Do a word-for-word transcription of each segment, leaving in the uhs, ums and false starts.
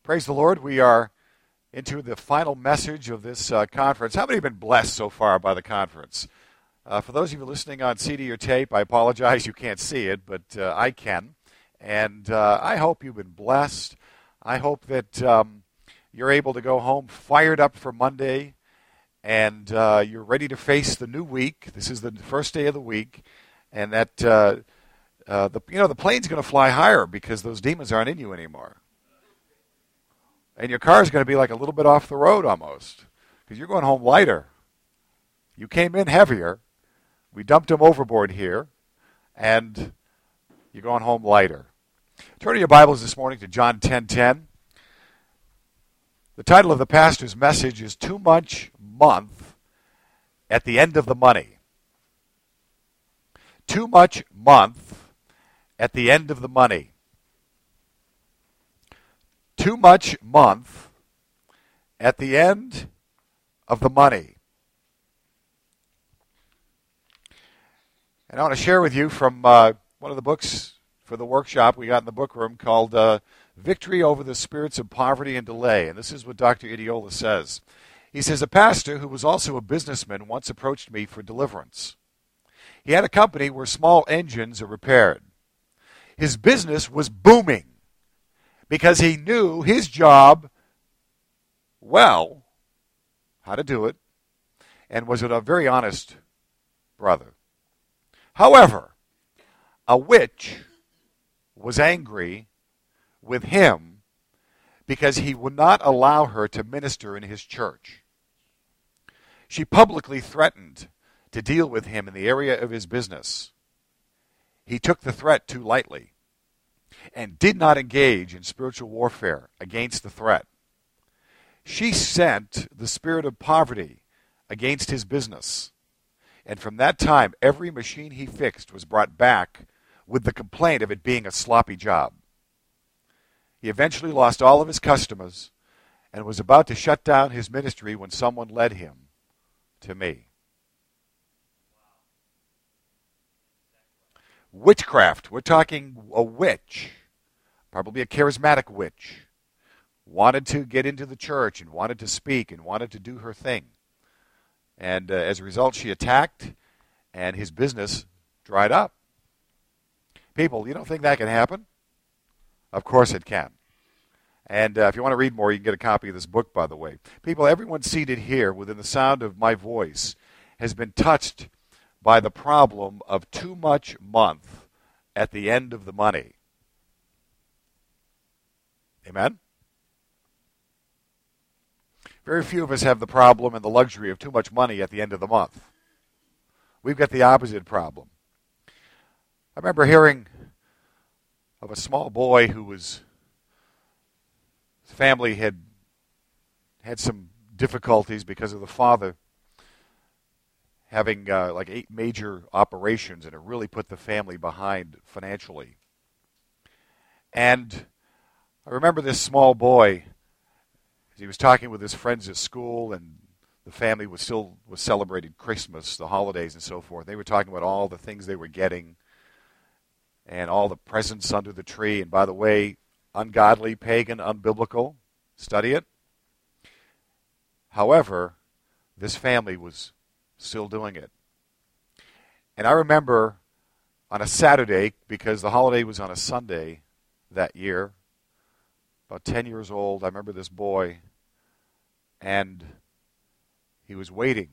Praise the Lord. We are into the final message of this uh, conference. How many have been blessed so far by the conference? Uh, for those of you listening on C D or tape, I apologize you can't see it, but uh, I can. And uh, I hope you've been blessed. I hope that um, you're able to go home fired up for Monday, and uh, you're ready to face the new week. This is the first day of the week, and that uh, uh, the you know the plane's going to fly higher because those demons aren't in you anymore. And your car is going to be like a little bit off the road almost, because you're going home lighter. You came in heavier. We dumped them overboard here, and you're going home lighter. Turn to your Bibles this morning to John ten ten. The title of the pastor's message is Too Much Month at the End of the Money. Too much month at the end of the money. Too much month at the end of the money. And I want to share with you from uh, one of the books for the workshop we got in the book room called uh, Victory Over the Spirits of Poverty and Delay. And this is what Doctor Idiola says. He says, a pastor who was also a businessman once approached me for deliverance. He had a company where small engines are repaired. His business was booming, because he knew his job well, how to do it, and was a very honest brother. However, a witch was angry with him because he would not allow her to minister in his church. She publicly threatened to deal with him in the area of his business. He took the threat too lightly and did not engage in spiritual warfare against the threat. She sent the spirit of poverty against his business. And from that time, every machine he fixed was brought back with the complaint of it being a sloppy job. He eventually lost all of his customers and was about to shut down his ministry when someone led him to me. Witchcraft. We're talking a witch, probably a charismatic witch, wanted to get into the church and wanted to speak and wanted to do her thing. And uh, as a result, she attacked, and his business dried up. People, you don't think that can happen? Of course it can. And uh, if you want to read more, you can get a copy of this book, by the way. People, everyone seated here within the sound of my voice has been touched by the problem of too much month at the end of the money. Amen? Very few of us have the problem and the luxury of too much money at the end of the month. We've got the opposite problem. I remember hearing of a small boy who was, his family had had some difficulties because of the father having uh, like eight major operations, and it really put the family behind financially. And I remember this small boy, he was talking with his friends at school, and the family was still was celebrating Christmas, the holidays, and so forth. They were talking about all the things they were getting and all the presents under the tree. And by the way, ungodly, pagan, unbiblical, study it. However, this family was still doing it. And I remember on a Saturday, because the holiday was on a Sunday that year, about ten years old, I remember this boy, and he was waiting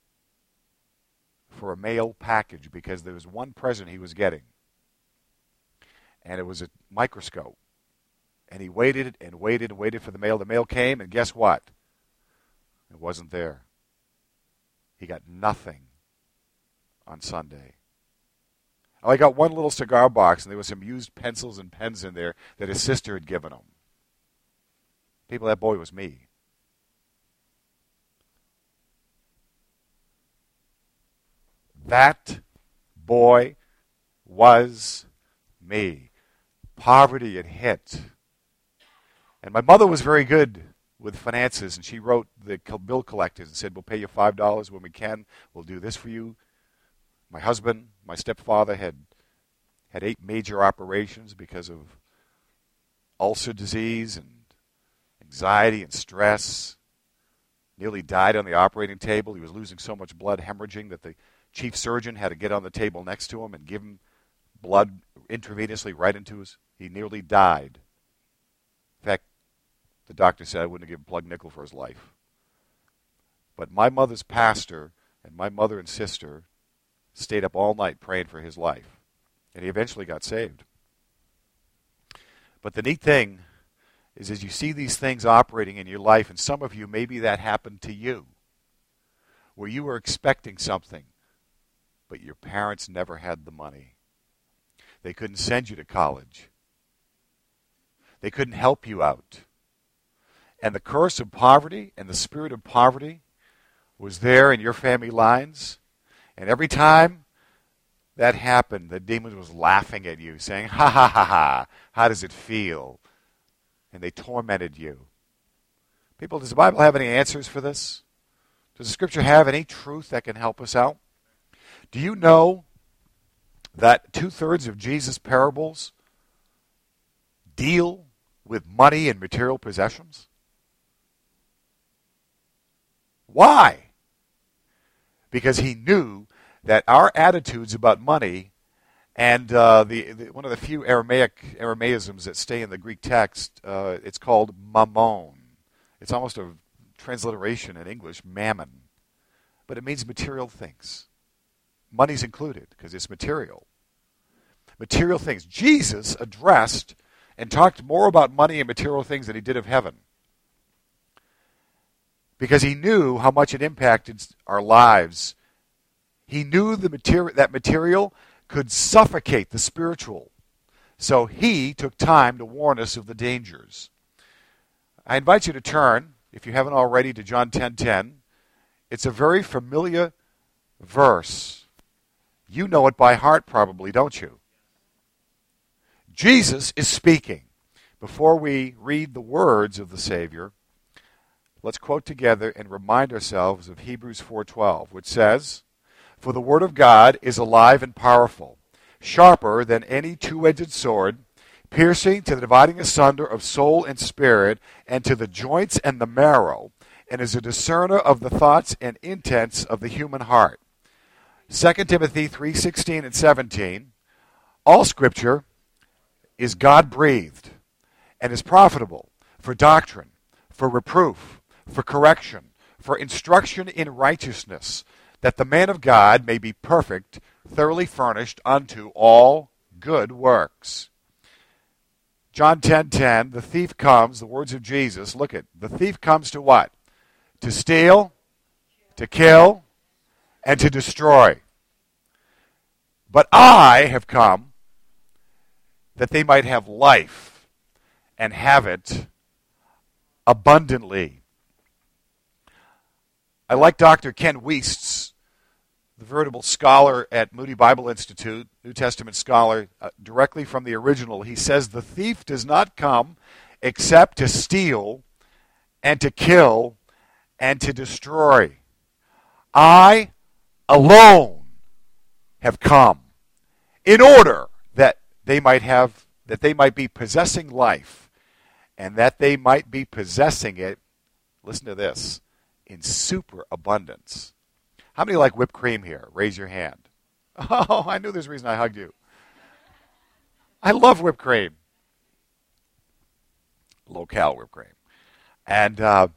for a mail package because there was one present he was getting, and it was a microscope. And he waited and waited and waited for the mail. The mail came, and guess what? It wasn't there. He got nothing on Sunday. Oh, I got one little cigar box, and there was some used pencils and pens in there that his sister had given him. People, that boy was me. That boy was me. Poverty had hit. And my mother was very good with finances, and she wrote the bill collectors and said, we'll pay you five dollars when we can. We'll do this for you. My husband, my stepfather, had had eight major operations because of ulcer disease and anxiety and stress. Nearly died on the operating table. He was losing so much blood, hemorrhaging, that the chief surgeon had to get on the table next to him and give him blood intravenously right into his... He nearly died. In fact, the doctor said I wouldn't have given Plug nickel for his life. But my mother's pastor and my mother and sister stayed up all night praying for his life. And he eventually got saved. But the neat thing is as you see these things operating in your life, and some of you, maybe that happened to you, where you were expecting something, but your parents never had the money. They couldn't send you to college. They couldn't help you out. And the curse of poverty and the spirit of poverty was there in your family lines. And every time that happened, the demon was laughing at you, saying, ha ha ha ha, how does it feel? And they tormented you. People, does the Bible have any answers for this? Does the Scripture have any truth that can help us out? Do you know that two-thirds of Jesus' parables deal with money and material possessions? Why? Because he knew that our attitudes about money, and uh, the, the one of the few Aramaic Aramaisms that stay in the Greek text, uh, it's called mammon. It's almost a transliteration in English, mammon. But it means material things. Money's included because it's material. Material things. Jesus addressed and talked more about money and material things than he did of heaven. Because he knew how much it impacted our lives. He knew the materi- that material could suffocate the spiritual. So he took time to warn us of the dangers. I invite you to turn, if you haven't already, to John ten ten. It's a very familiar verse. You know it by heart probably, don't you? Jesus is speaking. Before we read the words of the Savior, let's quote together and remind ourselves of Hebrews four twelve, which says, "For the word of God is alive and powerful, sharper than any two-edged sword, piercing to the dividing asunder of soul and spirit, and to the joints and the marrow, and is a discerner of the thoughts and intents of the human heart." Second Timothy three sixteen and seventeen, all Scripture is God-breathed and is profitable for doctrine, for reproof, for correction, for instruction in righteousness, that the man of God may be perfect, thoroughly furnished unto all good works. John ten ten, the thief comes, the words of Jesus, look at, the thief comes to what? To steal, to kill, and to destroy. But I have come that they might have life and have it abundantly. I like Doctor Ken Wiest, the veritable scholar at Moody Bible Institute, New Testament scholar, uh, directly from the original. He says, the thief does not come except to steal and to kill and to destroy. I alone have come in order that they might have, that they might be possessing life, and that they might be possessing it, listen to this, in superabundance. How many like whipped cream here? Raise your hand. Oh, I knew there's a reason I hugged you. I love whipped cream. Low-cal whipped cream. And uh,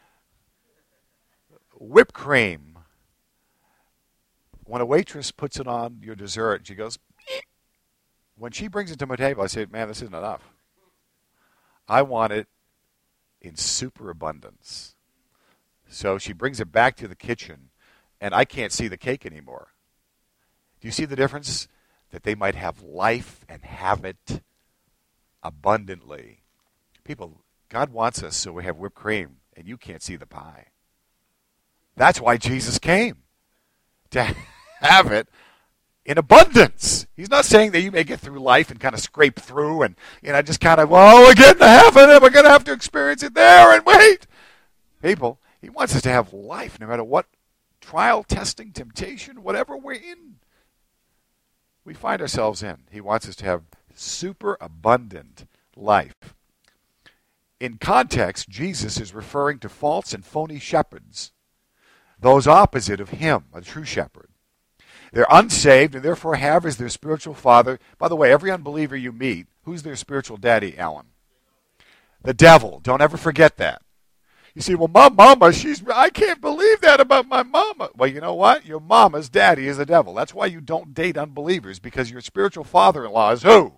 whipped cream, when a waitress puts it on your dessert, she goes, "Eek." When she brings it to my table, I say, man, this isn't enough. I want it in superabundance. So she brings it back to the kitchen, and I can't see the cake anymore. Do you see the difference? That they might have life and have it abundantly. People, God wants us so we have whipped cream, and you can't see the pie. That's why Jesus came, to have it in abundance. He's not saying that you may get through life and kind of scrape through and, you know, just kind of, well, we're getting to heaven and we're going to have to experience it there and wait. People, he wants us to have life no matter what trial, testing, temptation, whatever we're in, we find ourselves in. He wants us to have super abundant life. in context, Jesus is referring to false and phony shepherds, those opposite of him, a true shepherd. They're unsaved and therefore have as their spiritual father. By the way, every unbeliever you meet, who's their spiritual daddy, Alan? The devil. Don't ever forget that. You say, well, my mama, she's, I can't believe that about my mama. Well, you know what? Your mama's daddy is the devil. That's why you don't date unbelievers, because your spiritual father-in-law is who?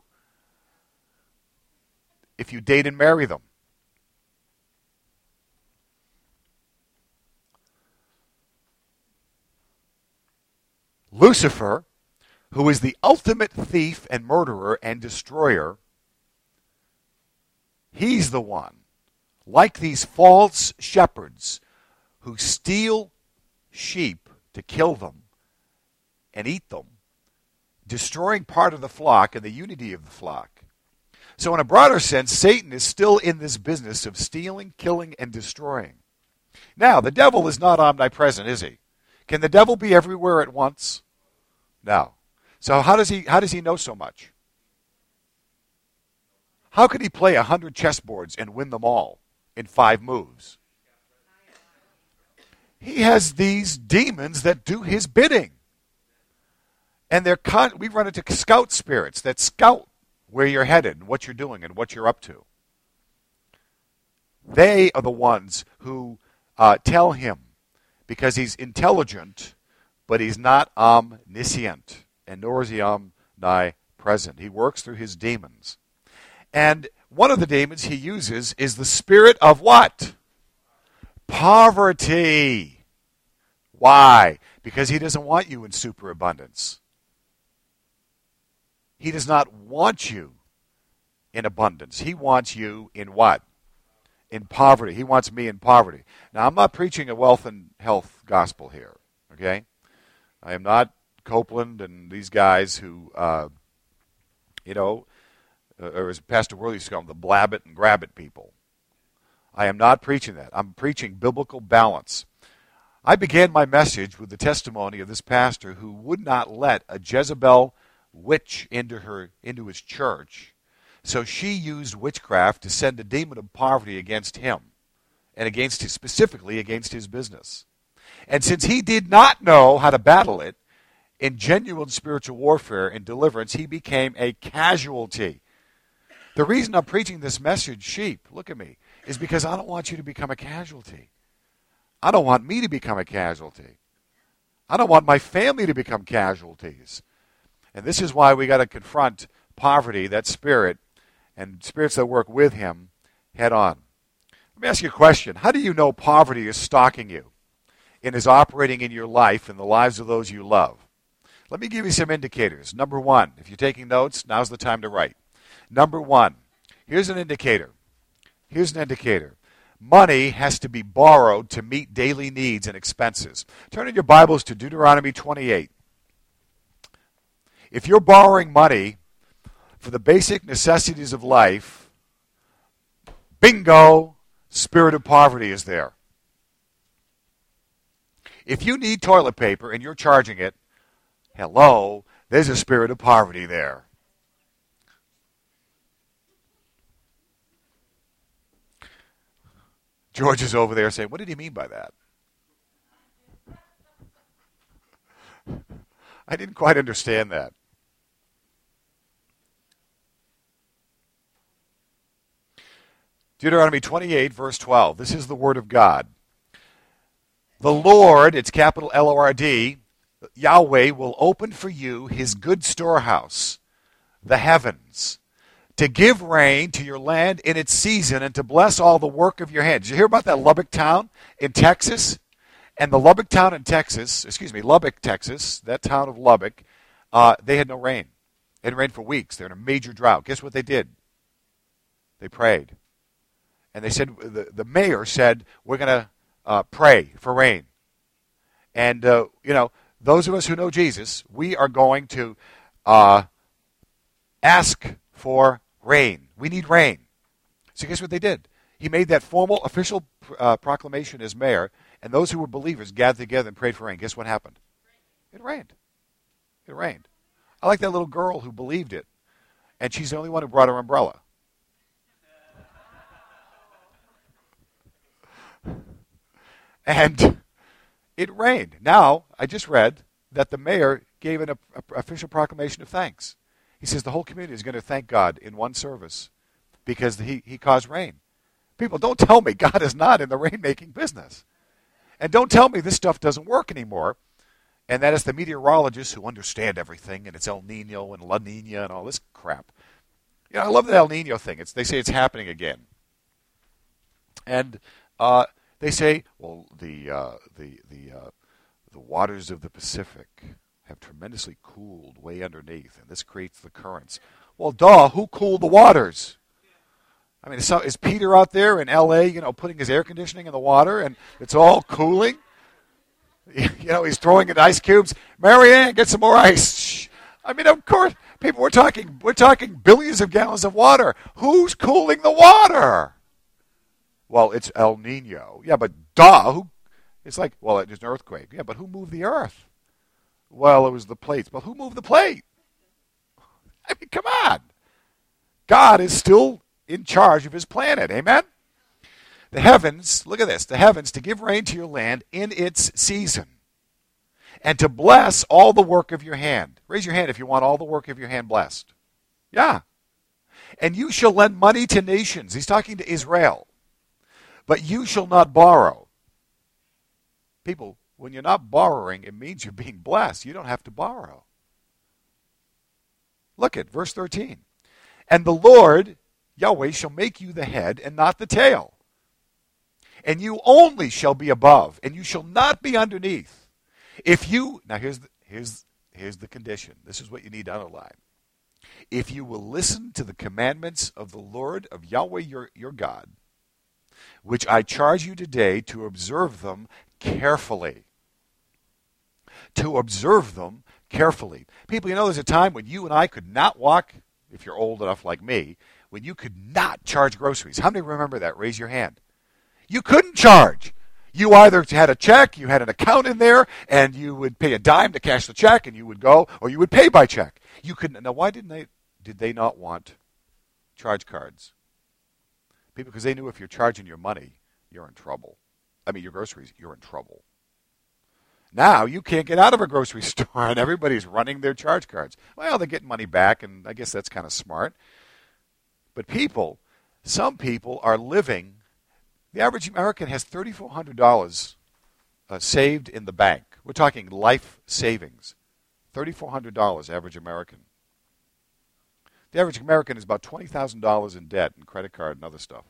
If you date and marry them. Lucifer, who is the ultimate thief and murderer and destroyer, he's the one, like these false shepherds who steal sheep to kill them and eat them, destroying part of the flock and the unity of the flock. So in a broader sense, Satan is still in this business of stealing, killing, and destroying. Now, the devil is not omnipresent, is he? Can the devil be everywhere at once? No. So how does he how does he know so much? How could he play a hundred chessboards and win them all in five moves? He has these demons that do his bidding. And they're con- we run into scout spirits that scout where you're headed and what you're doing and what you're up to. They are the ones who uh, tell him, because he's intelligent, but he's not omniscient, and nor is he omnipresent. He works through his demons. And one of the demons he uses is the spirit of what? Poverty. Why? Because he doesn't want you in superabundance. He does not want you in abundance. He wants you in what? In poverty. He wants me in poverty. Now, I'm not preaching a wealth and health gospel here, okay? I am not Copeland and these guys who, uh, you know, uh, or as Pastor Worley used to call them, the blab it and grab it people. I am not preaching that. I'm preaching biblical balance. I began my message with the testimony of this pastor who would not let a Jezebel witch into her into his church. So she used witchcraft to send a demon of poverty against him and against his, specifically against his business. And since he did not know how to battle it in genuine spiritual warfare and deliverance, he became a casualty. The reason I'm preaching this message, sheep, look at me, is because I don't want you to become a casualty. I don't want me to become a casualty. I don't want my family to become casualties. And this is why we got to confront poverty, that spirit, and spirits that work with him head on. Let me ask you a question. How do you know poverty is stalking you and is operating in your life and the lives of those you love? Let me give you some indicators. Number one, if you're taking notes, now's the time to write. Number one, here's an indicator. Here's an indicator. Money has to be borrowed to meet daily needs and expenses. Turn in your Bibles to Deuteronomy twenty-eight. If you're borrowing money for the basic necessities of life, bingo, spirit of poverty is there. If you need toilet paper and you're charging it, hello, there's a spirit of poverty there. George is over there saying, what did he mean by that? I didn't quite understand that. Deuteronomy twenty-eight, verse twelve. This is the word of God. The Lord, it's capital L O R D, Yahweh will open for you his good storehouse, the heavens, to give rain to your land in its season and to bless all the work of your hands. Did you hear about that Lubbock town in Texas? And the Lubbock town in Texas, excuse me, Lubbock, Texas, that town of Lubbock, uh, they had no rain. It had rained for weeks. They're in a major drought. Guess what they did? They prayed. And they said, the, the mayor said, we're going to uh, pray for rain. And, uh, you know, those of us who know Jesus, we are going to uh, ask for rain. We need rain. So guess what they did? He made that formal official uh, proclamation as mayor, and those who were believers gathered together and prayed for rain. Guess what happened? It rained. It rained. I like that little girl who believed it, and she's the only one who brought her umbrella. And it rained. Now, I just read that the mayor gave an a, a official proclamation of thanks. He says the whole community is going to thank God in one service because he, he caused rain. People, don't tell me God is not in the rain-making business. And don't tell me this stuff doesn't work anymore, and that it's the meteorologists who understand everything, and it's El Nino and La Nina and all this crap. You know, I love the El Nino thing. It's, they say it's happening again. And uh, they say, well, the uh, the the uh, the waters of the Pacific have tremendously cooled way underneath, and this creates the currents. Well, duh, who cooled the waters? I mean, is, some, is Peter out there in L A, you know, putting his air conditioning in the water, and it's all cooling? You know, he's throwing in ice cubes. Marianne, get some more ice. I mean, of course, people, we're talking, we're talking billions of gallons of water. Who's cooling the water? Well, it's El Nino. Yeah, but duh, who? It's like, well, there's an earthquake. Yeah, but who moved the earth? Well, it was the plates. But who moved the plate? I mean, come on. God is still in charge of his planet. Amen? The heavens, look at this, the heavens to give rain to your land in its season and to bless all the work of your hand. Raise your hand if you want all the work of your hand blessed. Yeah. And you shall lend money to nations. He's talking to Israel. But you shall not borrow. People, when you're not borrowing, it means you're being blessed. You don't have to borrow. Look at verse thirteen. And the Lord, Yahweh, shall make you the head and not the tail. And you only shall be above, and you shall not be underneath. If you, now here's the, here's, here's the condition. This is what you need to underline. If you will listen to the commandments of the Lord, of Yahweh your, your God, which I charge you today to observe them carefully. To observe them carefully. People, you know, there's a time when you and I could not walk, if you're old enough like me, when you could not charge groceries. How many remember that? Raise your hand. You couldn't charge. You either had a check, you had an account in there, and you would pay a dime to cash the check, and you would go, or you would pay by check. You couldn't. Now, why didn't they? Did they not want charge cards? People, because they knew if you're charging your money, you're in trouble. I mean, your groceries, you're in trouble. Now you can't get out of a grocery store, and everybody's running their charge cards. Well, they're getting money back, and I guess that's kind of smart. But people, some people are living. The average American has three thousand four hundred dollars uh, saved in the bank. We're talking life savings. three thousand four hundred dollars average American. The average American is about twenty thousand dollars in debt and credit card and other stuff.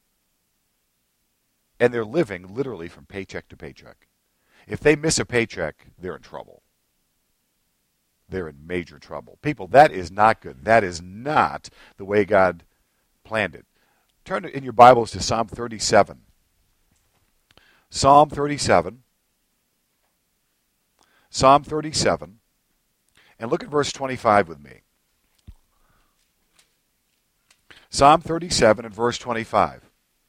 And they're living literally from paycheck to paycheck. If they miss a paycheck, they're in trouble. They're in major trouble. People, that is not good. That is not the way God planned it. Turn in your Bibles to Psalm thirty-seven. Psalm thirty-seven. Psalm thirty-seven. And look at verse twenty-five with me. Psalm thirty-seven and verse twenty-five.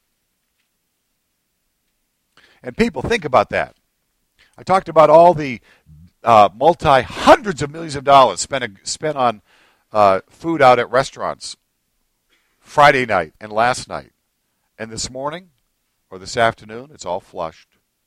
And people, think about that. I talked about all the uh, multi hundreds of millions of dollars spent spent on uh, food out at restaurants Friday night and last night. And this morning or this afternoon, it's all flushed.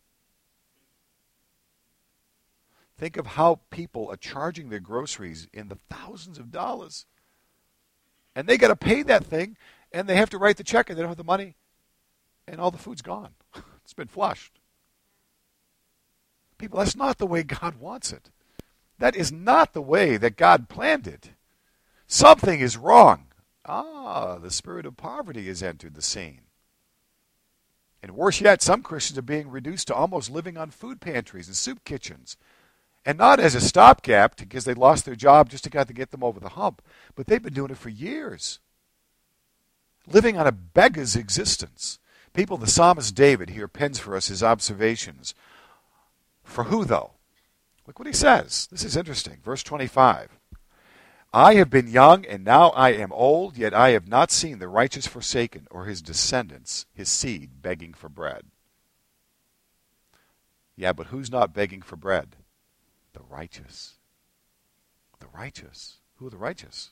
Think of how people are charging their groceries in the thousands of dollars. And they got to pay that thing, and they have to write the check, and they don't have the money. And all the food's gone. It's been flushed. People, that's not the way God wants it. That is not the way that God planned it. Something is wrong. Ah, the spirit of poverty has entered the scene. And worse yet, some Christians are being reduced to almost living on food pantries and soup kitchens. And not as a stopgap because they lost their job just to get to get them over the hump, but they've been doing it for years. Living on a beggar's existence. People, the psalmist David here pens for us his observations. For who, though? Look what he says. This is interesting. Verse twenty-five. I have been young, and now I am old, yet I have not seen the righteous forsaken, or his descendants, his seed, begging for bread. Yeah, but who's not begging for bread? The righteous. The righteous. Who are the righteous?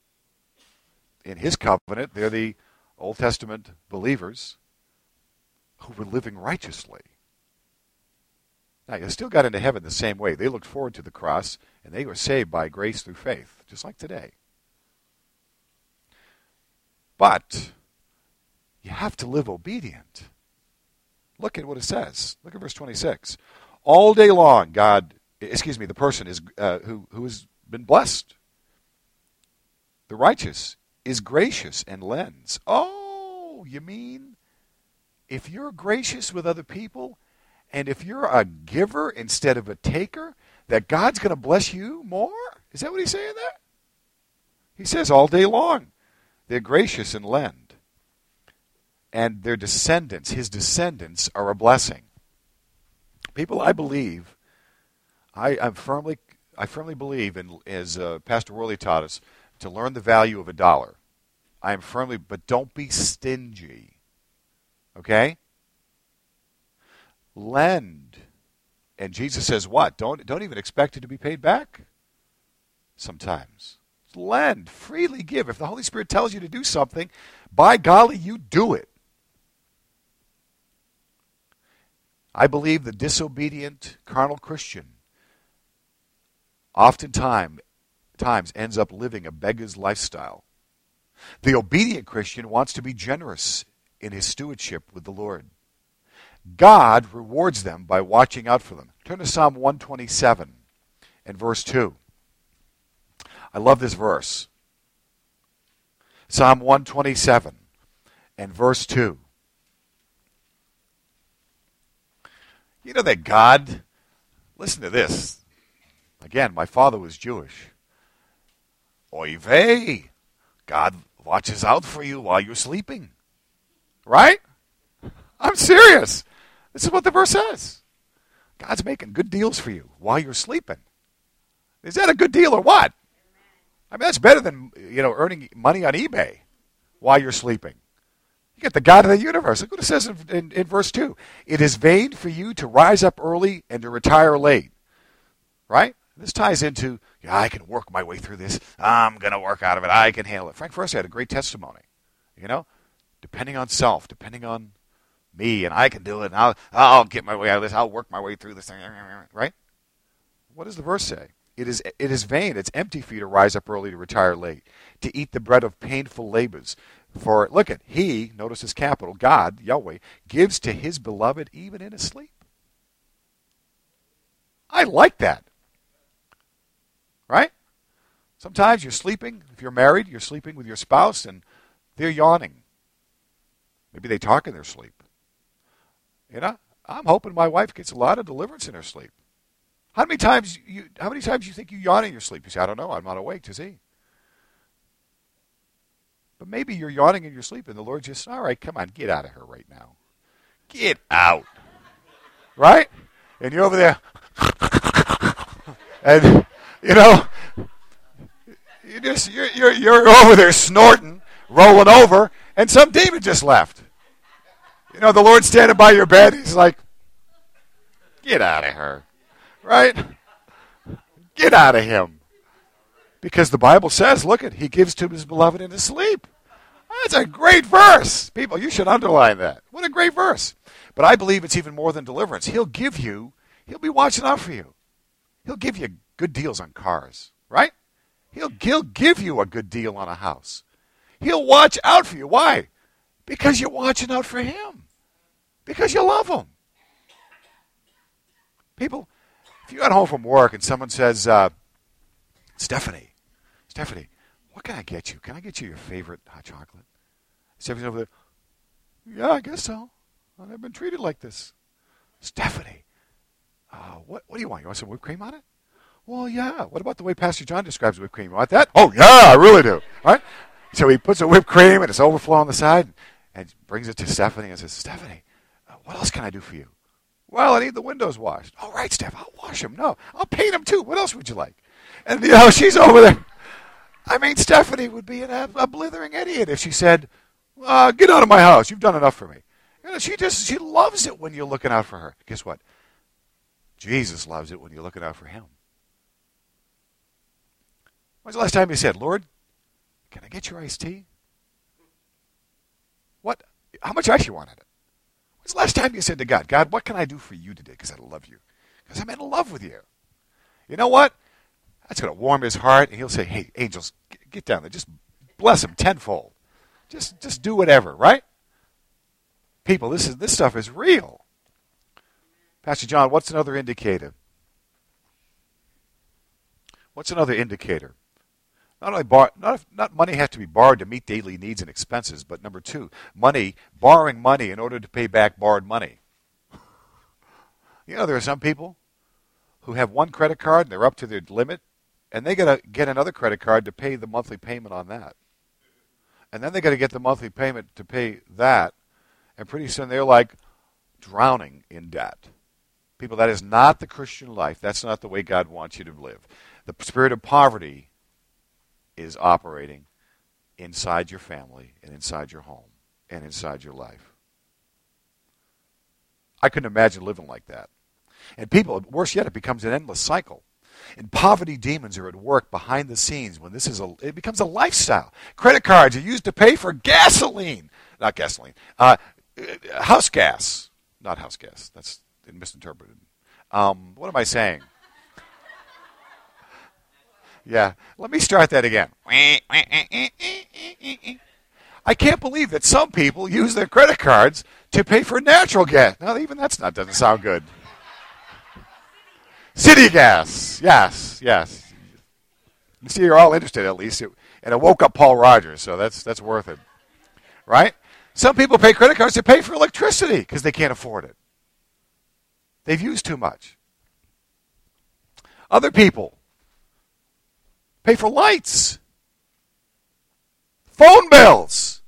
In his covenant, they're the Old Testament believers. who were living righteously. Now, they still got into heaven the same way. They looked forward to the cross, and they were saved by grace through faith, just like today. But you have to live obedient. Look at what it says. Look at verse twenty-six. All day long, God, excuse me, the person is uh, who who has been blessed, the righteous, is gracious and lends. Oh, you mean if you're gracious with other people, and if you're a giver instead of a taker, that God's going to bless you more? Is that what he's saying there? He says all day long, they're gracious and lend. And their descendants, his descendants, are a blessing. People, I believe, I, I firmly, I firmly believe, in, as uh, Pastor Worley taught us, to learn the value of a dollar. I am firmly, but don't be stingy. Okay? Lend. And Jesus says what? Don't, don't even expect it to be paid back sometimes. Lend. Freely give. If the Holy Spirit tells you to do something, by golly, you do it. I believe the disobedient carnal Christian oftentimes times ends up living a beggar's lifestyle. The obedient Christian wants to be generous in his stewardship with the Lord. God rewards them by watching out for them. Turn to Psalm one twenty-seven and verse two. I love this verse. Psalm one twenty-seven and verse two. You know that God, listen to this. Again, my father was Jewish. Oy vey, God watches out for you while you're sleeping. Right? I'm serious. This is what the verse says. God's making good deals for you while you're sleeping. Is that a good deal or what? I mean, that's better than, you know, earning money on eBay while you're sleeping. You get the God of the universe. Look what it says in, in, in verse two. It is vain for you to rise up early and to retire late. Right? This ties into, yeah, I can work my way through this. I'm going to work out of it. I can handle it. Frank Forrester had a great testimony. You know, depending on self, depending on me, and I can do it. And I'll, I'll get my way out of this. I'll work my way through this thing. Right? What does the verse say? It is, it is vain. It's empty for you to rise up early to retire late, to eat the bread of painful labors. For, look at, he, notice his capital, God, Yahweh, gives to his beloved even in his sleep. I like that. Right? Sometimes you're sleeping. If you're married, you're sleeping with your spouse, and they're yawning. Maybe they talk in their sleep. You know, I'm hoping my wife gets a lot of deliverance in her sleep. How many times you? How many times you think you yawn in your sleep? You say, I don't know. I'm not awake to see. But maybe you're yawning in your sleep, and the Lord just, all right, come on, get out of here right now. Get out. Right? And you're over there. And, you know, you just, you're, you're, you're over there snorting, rolling over, and some demon just left. You know, the Lord's standing by your bed. He's like, get out of her. Right? Get out of him. Because the Bible says, look at, he gives to his beloved in his sleep. That's a great verse. People, you should underline that. What a great verse. But I believe it's even more than deliverance. He'll give you, he'll be watching out for you. He'll give you good deals on cars, right? He'll, he'll give you a good deal on a house. He'll watch out for you. Why? Because you're watching out for him. Because you love him. People, if you got home from work and someone says, uh, Stephanie, Stephanie, what can I get you? Can I get you your favorite hot chocolate? Stephanie's over there, yeah, I guess so. I've never been treated like this. Stephanie, uh, what, what do you want? You want some whipped cream on it? Well, yeah. What about the way Pastor John describes whipped cream? You want that? Oh, yeah, I really do. All right? So he puts a whipped cream and it's overflow on the side and brings it to Stephanie and says, Stephanie, uh, what else can I do for you? Well, I need the windows washed. All right, Steph, I'll wash them. No, I'll paint them too. What else would you like? And, you know, she's over there. I mean, Stephanie would be an, a blithering idiot if she said, uh, get out of my house. You've done enough for me. You know, she just, she loves it when you're looking out for her. Guess what? Jesus loves it when you're looking out for him. When's the last time you said, Lord, can I get your iced tea? What? How much ice you want in it? When's the last time you said to God, God, what can I do for you today because I love you? Because I'm in love with you. You know what? That's going to warm his heart, and he'll say, hey, angels, get down there. Just bless him tenfold. Just just do whatever, right? People, this is this stuff is real. Pastor John, what's another indicator? What's another indicator? Not only bar, not, not money has to be borrowed to meet daily needs and expenses, but number two, money, borrowing money in order to pay back borrowed money. You know, there are some people who have one credit card and they're up to their limit, and they got to get another credit card to pay the monthly payment on that. And then they got to get the monthly payment to pay that, and pretty soon they're like drowning in debt. People, that is not the Christian life. That's not the way God wants you to live. The spirit of poverty is operating inside your family and inside your home and inside your life. I couldn't imagine living like that. And people, worse yet, it becomes an endless cycle. And poverty demons are at work behind the scenes when this is a, it becomes a lifestyle. Credit cards are used to pay for gasoline. Not gasoline. Uh, house gas. Not house gas. That's misinterpreted. Um, what am I saying? Yeah. Let me start that again. I can't believe that some people use their credit cards to pay for natural gas. Now, even that's not doesn't sound good. City gas. Yes, yes. You see, you're all interested at least. And it woke up Paul Rogers, so that's that's worth it. Right? Some people pay credit cards to pay for electricity because they can't afford it. They've used too much. Other people pay for lights, phone bills.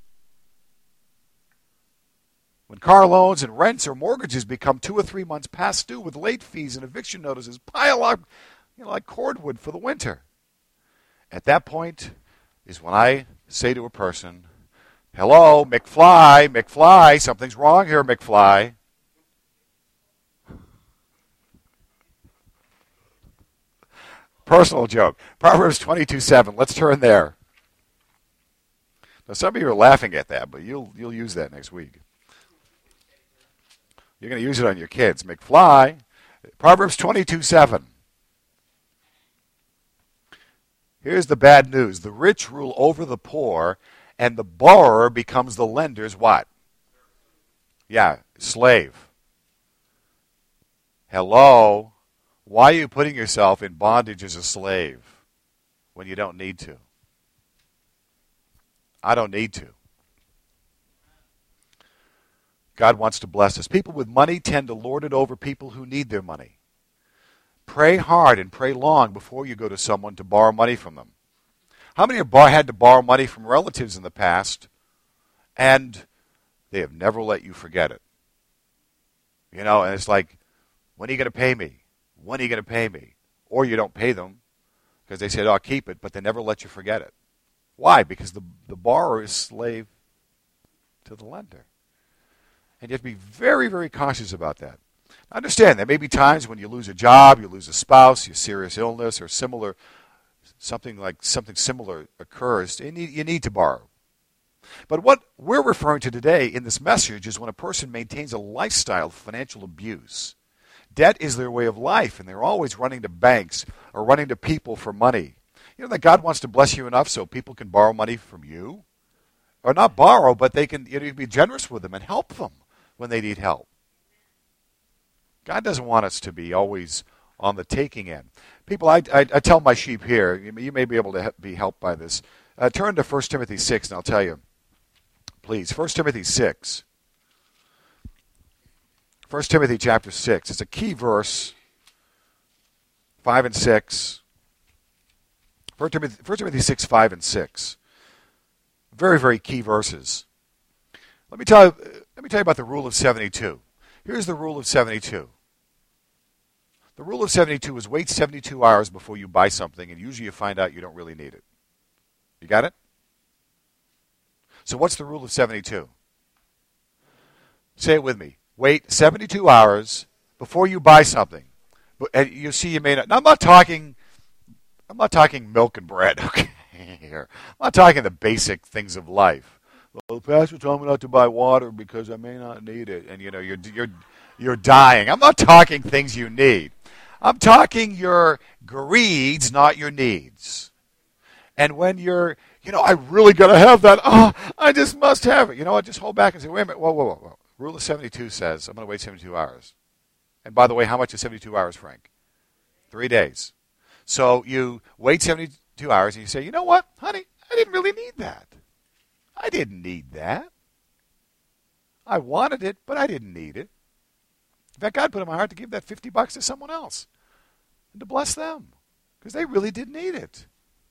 When car loans and rents or mortgages become two or three months past due with late fees and eviction notices pile up, you know, like cordwood for the winter. At that point is when I say to a person, hello, McFly, McFly, something's wrong here, McFly. Personal joke. Proverbs twenty-two seven. Let's turn there. Now, some of you are laughing at that, but you'll you'll use that next week. You're going to use it on your kids. McFly. Proverbs twenty-two seven. Here's the bad news. The rich rule over the poor, and the borrower becomes the lender's what? Yeah, slave. Hello? Why are you putting yourself in bondage as a slave when you don't need to? I don't need to. God wants to bless us. People with money tend to lord it over people who need their money. Pray hard and pray long before you go to someone to borrow money from them. How many have had to borrow money from relatives in the past and they have never let you forget it? You know, and it's like, when are you going to pay me? When are you going to pay me? Or you don't pay them because they said, oh, I'll keep it, but they never let you forget it. Why? Because the, the borrower is slave to the lender. And you have to be very, very cautious about that. Understand, there may be times when you lose a job, you lose a spouse, you serious illness, or similar, something like something similar occurs, and you, you need to borrow. But what we're referring to today in this message is when a person maintains a lifestyle of financial abuse. Debt is their way of life, and they're always running to banks or running to people for money. You know that God wants to bless you enough so people can borrow money from you? Or not borrow, but they can, you know, be generous with them and help them when they need help. God doesn't want us to be always on the taking end. People, I, I, I tell my sheep here, you, you may be able to be helped by this. Uh, turn to First Timothy six, and I'll tell you. Please, First Timothy six. First Timothy chapter six. It's a key verse, five and six. First Timothy, First Timothy six, five and six. Very, very key verses. Let me tell you, let me tell you about the rule of seventy-two. Here's the rule of seventy-two. The rule of seventy-two is wait seventy-two hours before you buy something, and usually you find out you don't really need it. You got it? So what's the rule of seventy-two? Say it with me. Wait seventy-two hours before you buy something. And you see you may not. Now, I'm not talking I'm not talking milk and bread, okay, here. I'm not talking the basic things of life. Well, the pastor told me not to buy water because I may not need it. And, you know, you're, you're, you're dying. I'm not talking things you need. I'm talking your greeds, not your needs. And when you're, you know, I really got to have that. Oh, I just must have it. You know what? Just hold back and say, wait a minute. Whoa, whoa, whoa, whoa. Rule of seventy-two says I'm going to wait seventy-two hours. And by the way, how much is seventy-two hours, Frank? Three days. So you wait seventy-two hours and you say, you know what, honey, I didn't really need that. I didn't need that. I wanted it, but I didn't need it. In fact, God put in my heart to give that fifty bucks to someone else and to bless them because they really did need it.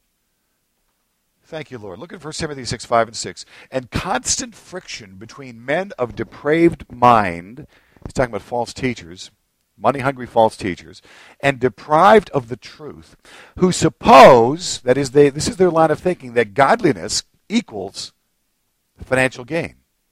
Thank you, Lord. Look at First Timothy six, five, and six. And constant friction between men of depraved mind, he's talking about false teachers, money-hungry false teachers, and deprived of the truth, who suppose, that is, they, this is their line of thinking, that godliness equals financial gain.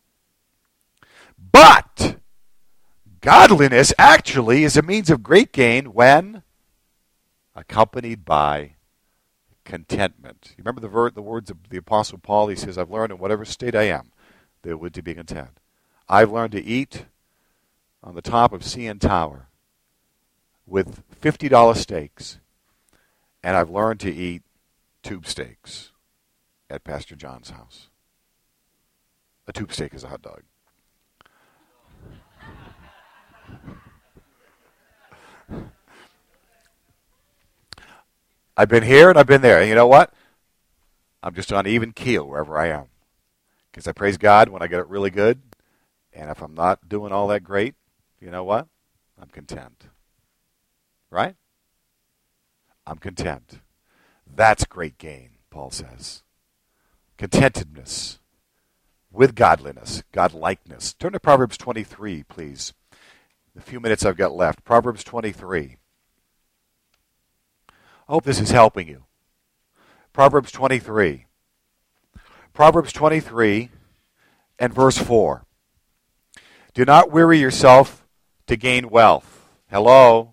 But godliness actually is a means of great gain when accompanied by contentment. You remember the, ver- the words of the Apostle Paul? He says, I've learned in whatever state I am, there would to be content. I've learned to eat on the top of C N Tower with fifty dollars steaks, and I've learned to eat tube steaks at Pastor John's house. A tube steak is a hot dog. I've been here and I've been there. And you know what? I'm just on even keel wherever I am. Because I praise God when I get it really good. And if I'm not doing all that great, you know what? I'm content. Right? I'm content. That's great gain, Paul says. Contentedness with godliness, godlikeness. Turn to Proverbs twenty-three, please. The few minutes I've got left. Proverbs twenty-three. I hope this is helping you. Proverbs twenty-three. Proverbs twenty-three and verse four. Do not weary yourself to gain wealth. Hello?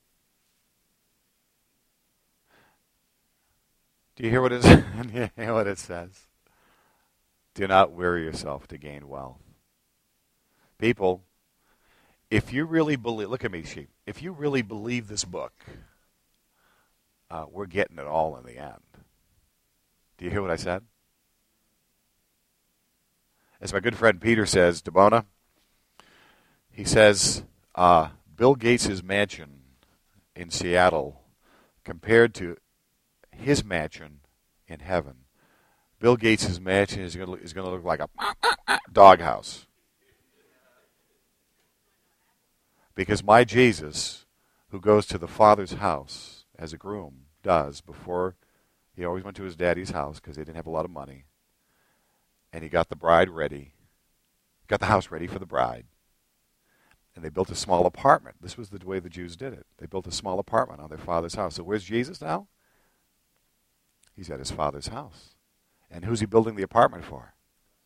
Do you hear what it, do you hear what it says? Do not weary yourself to gain wealth. People, if you really believe, look at me, sheep. If you really believe this book, uh, we're getting it all in the end. Do you hear what I said? As my good friend Peter says, Debona, he says, uh, Bill Gates' mansion in Seattle compared to his mansion in heaven. Bill Gates' mansion is going to is going to look like a doghouse. Because my Jesus, who goes to the Father's house as a groom, does before he always went to his daddy's house because they didn't have a lot of money. And he got the bride ready, got the house ready for the bride. And they built a small apartment. This was the way the Jews did it. They built a small apartment on their father's house. So where's Jesus now? He's at his Father's house. And who's he building the apartment for?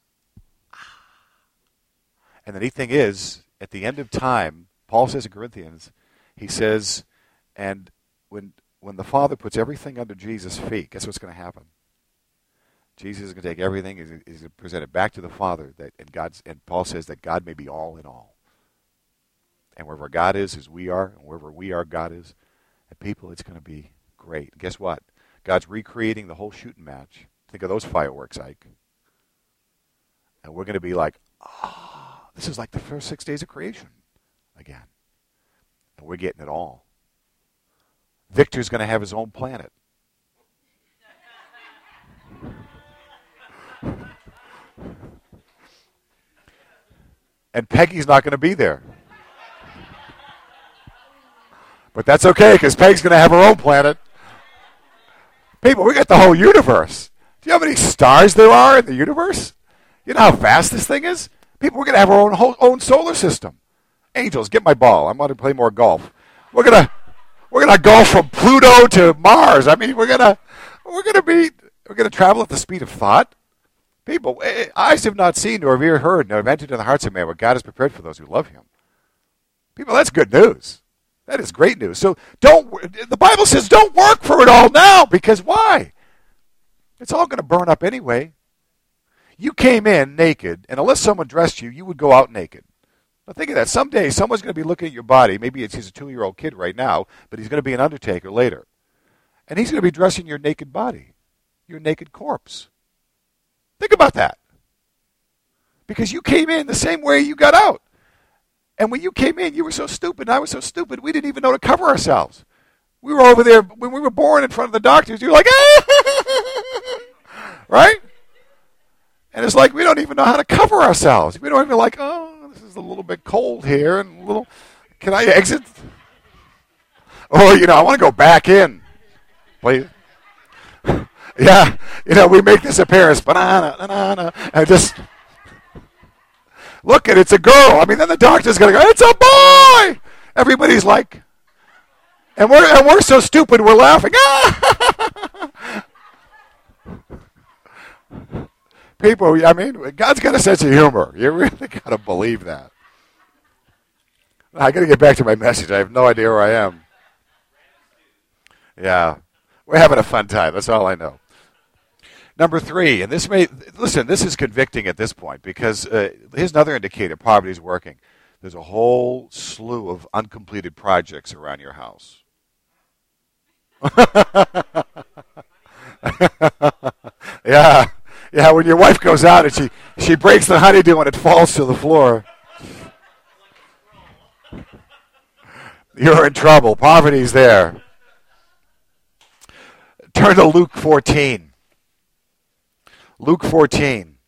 And the neat thing is, at the end of time, Paul says in Corinthians, he says, and when when the Father puts everything under Jesus' feet, guess what's going to happen? Jesus is going to take everything, he's going to present it back to the Father, that and God's and Paul says that God may be all in all. And wherever God is, as we are, and wherever we are, God is. And people, it's going to be great. Guess what? God's recreating the whole shooting match. Think of those fireworks, Ike. And we're going to be like, ah, oh, this is like the first six days of creation again. And we're getting it all. Victor's going to have his own planet. And Peggy's not going to be there. But that's okay, because Peg's going to have her own planet. People, we got the whole universe. Do you know how many stars there are in the universe? You know how fast this thing is? People, we're going to have our own whole, own solar system. Angels, get my ball. I'm going to play more golf. We're going to we're going to golf from Pluto to Mars. I mean, we're going to we're going to be we're going to travel at the speed of thought. People, eyes have not seen nor have ear heard nor have entered into the hearts of man what God has prepared for those who love him. People, that's good news. That is great news. So don't. The Bible says don't work for it all now, because why? It's all going to burn up anyway. You came in naked, and unless someone dressed you, you would go out naked. Now think of that. Someday, someone's going to be looking at your body. Maybe it's, he's a two-year-old kid right now, but he's going to be an undertaker later. And he's going to be dressing your naked body, your naked corpse. Think about that. Because you came in the same way you got out. And when you came in, you were so stupid, and I was so stupid, we didn't even know to cover ourselves. We were over there, when we were born in front of the doctors, you were like, ah! Right? And it's like we don't even know how to cover ourselves. We don't even like, oh, this is a little bit cold here, and a little, can I exit? Oh, you know, I want to go back in. Please. Yeah, you know, we make this appearance, banana, banana, and just, look at it, it's a girl. I mean, then the doctor's going to go, it's a boy! Everybody's like, and we're, and we're so stupid, we're laughing. People, I mean, God's got a sense of humor. You really got to believe that. I got to get back to my message. I have no idea where I am. Yeah, we're having a fun time. That's all I know. Number three, and this may, listen, this is convicting at this point because uh, here's another indicator poverty is working. There's a whole slew of uncompleted projects around your house. Yeah. Yeah, when your wife goes out and she, she breaks the honeydew and it falls to the floor, you're in trouble. Poverty's there. Turn to Luke fourteen. Luke fourteen.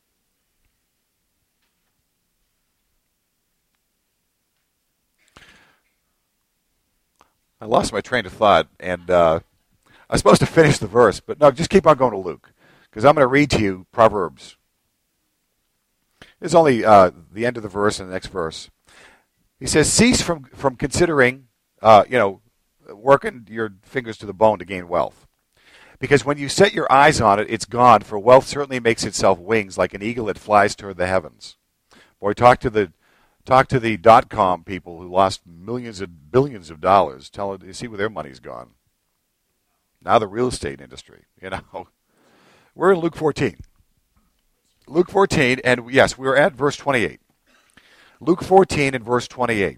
I lost my train of thought, and uh, I was supposed to finish the verse, but no, just keep on going to Luke. Because I'm going to read to you Proverbs. It's only uh, the end of the verse and the next verse. He says, cease from, from considering, uh, you know, working your fingers to the bone to gain wealth. Because when you set your eyes on it, it's gone, for wealth certainly makes itself wings like an eagle that flies toward the heavens. Boy, talk to the talk to the dot-com people who lost millions and billions of dollars. Tell them, you see where their money's gone. Now the real estate industry, you know. We're in Luke fourteen. Luke fourteen, and yes, we're at verse twenty-eight. Luke fourteen and verse twenty-eight.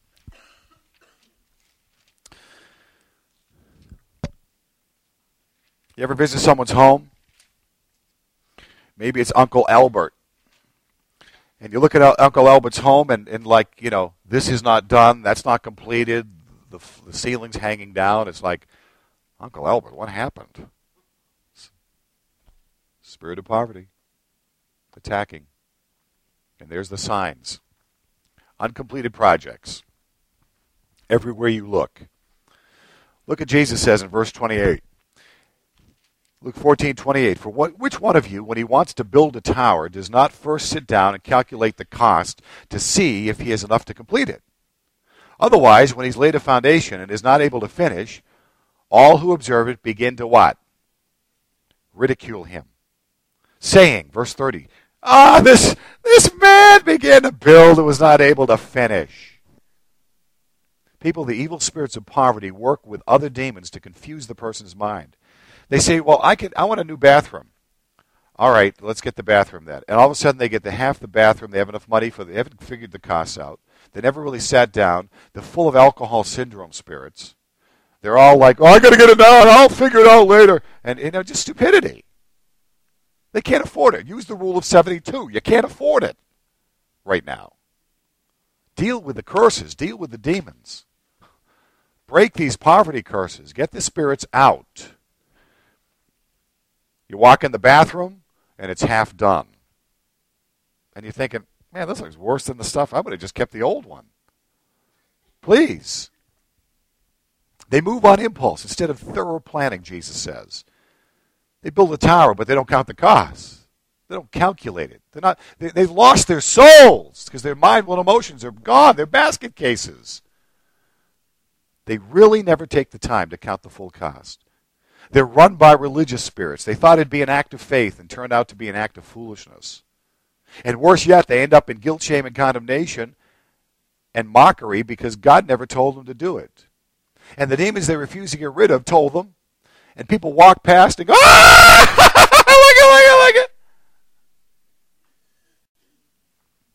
You ever visit someone's home? Maybe it's Uncle Albert. And you look at Uncle Albert's home and, and like, you know, this is not done, that's not completed, the, the ceiling's hanging down. It's like, Uncle Albert, what happened? Spirit of poverty, attacking. And there's the signs. Uncompleted projects. Everywhere you look. Look at Jesus says in verse twenty-eight. Luke fourteen twenty-eight. For what, which one of you, when he wants to build a tower, does not first sit down and calculate the cost to see if he has enough to complete it? Otherwise, when he's laid a foundation and is not able to finish, all who observe it begin to what? Ridicule him. Saying, verse thirty, ah, this, this man began to build and was not able to finish. People, the evil spirits of poverty work with other demons to confuse the person's mind. They say, well, I could, I want a new bathroom. All right, let's get the bathroom then. And all of a sudden they get the half the bathroom. They have enough money for, they haven't figured the costs out. They never really sat down. They're full of alcohol syndrome spirits. They're all like, oh, I got to get it down. I'll figure it out later. And, you know, just stupidity. They can't afford it. Use the rule of seventy-two. You can't afford it right now. Deal with the curses. Deal with the demons. Break these poverty curses. Get the spirits out. You walk in the bathroom, and it's half done. And you're thinking, man, this looks worse than the stuff. I would have just kept the old one. Please. They move on impulse instead of thorough planning, Jesus says. They build a tower, but they don't count the costs. They don't calculate it. They're not. They, they've lost their souls because their mind and emotions are gone. They're basket cases. They really never take the time to count the full cost. They're run by religious spirits. They thought it'd be an act of faith and turned out to be an act of foolishness. And worse yet, they end up in guilt, shame, and condemnation and mockery because God never told them to do it. And the demons they refuse to get rid of told them. And people walk past and go, ah! Look it, look it, look it.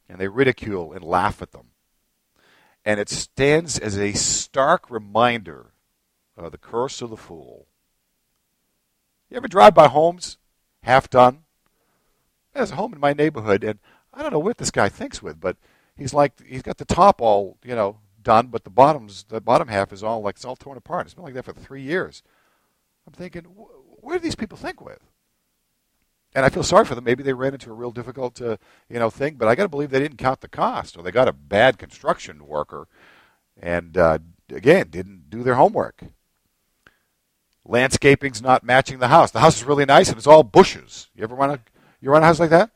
and they ridicule and laugh at them. And it stands as a stark reminder of the curse of the fool. You ever drive by homes, half done? There's a home in my neighborhood, and I don't know what this guy thinks with, but he's like, he's got the top all, you know, done, but the bottom's, the bottom half is all like, it's all torn apart. It's been like that for three years. I'm thinking, where do these people think with? And I feel sorry for them. Maybe they ran into a real difficult, uh, you know, thing. But I got to believe they didn't count the cost, or they got a bad construction worker, and uh, again didn't do their homework. Landscaping's not matching the house. The house is really nice, and it's all bushes. You ever run a you run a house like that?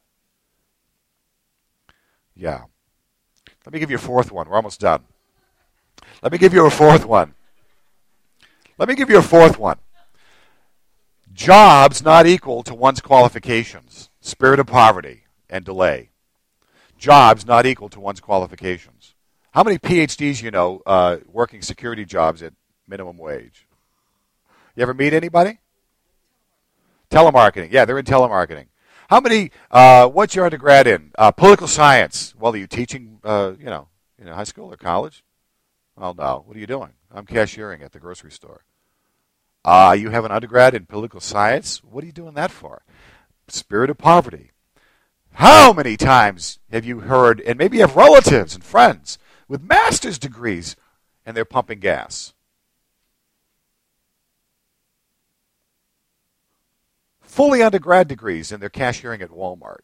Yeah. Let me give you a fourth one. We're almost done. Let me give you a fourth one. Let me give you a fourth one. Jobs not equal to one's qualifications. Spirit of poverty and delay. Jobs not equal to one's qualifications. How many P H Ds you know uh, working security jobs at minimum wage? You ever meet anybody? Telemarketing. Yeah, they're in telemarketing. How many, uh, what's your undergrad in? Uh, political science. Well, are you teaching, uh, you know, in high school or college? Well, no. What are you doing? I'm cashiering at the grocery store. Uh, you have an undergrad in political science? What are you doing that for? Spirit of poverty. How many times have you heard, and maybe you have relatives and friends with master's degrees, and they're pumping gas? Fully undergrad degrees, and they're cashiering at Walmart.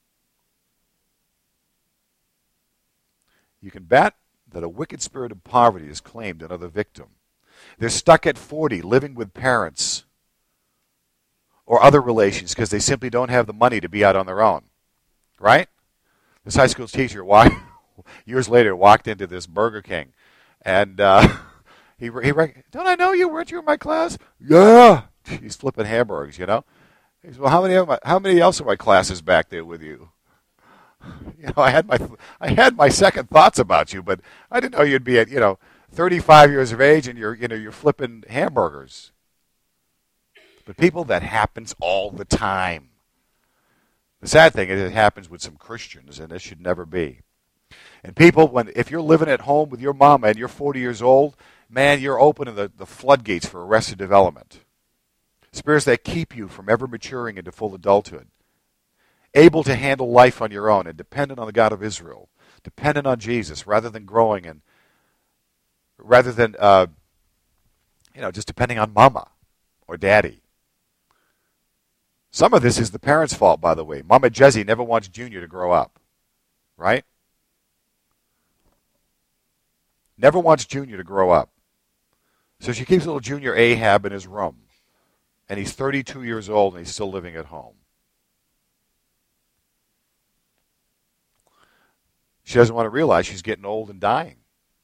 You can bet that a wicked spirit of poverty has claimed another victim. They're stuck at forty, living with parents or other relations because they simply don't have the money to be out on their own. Right? This high school teacher, walked, years later, walked into this Burger King, and uh, he, he don't I know you? Weren't you in my class? Yeah. He's flipping hamburgers, you know. He said, well, how many of my, how many else of my classes back there with you? You know, I had my I had my second thoughts about you, but I didn't know you'd be at, you know, thirty-five years of age and you're, you know, you're flipping hamburgers. But people, that happens all the time. The sad thing is it happens with some Christians, and this should never be. And people, when if you're living at home with your mama and you're forty years old, man, you're opening the, the floodgates for arrested development. Spirits that keep you from ever maturing into full adulthood. Able to handle life on your own and dependent on the God of Israel. Dependent on Jesus rather than growing and rather than, uh, you know, just depending on mama or daddy. Some of this is the parents' fault, by the way. Mama Jesse never wants Junior to grow up. Right? Never wants Junior to grow up. So she keeps little Junior Ahab in his room. And he's thirty-two years old and he's still living at home. She doesn't want to realize she's getting old and dying.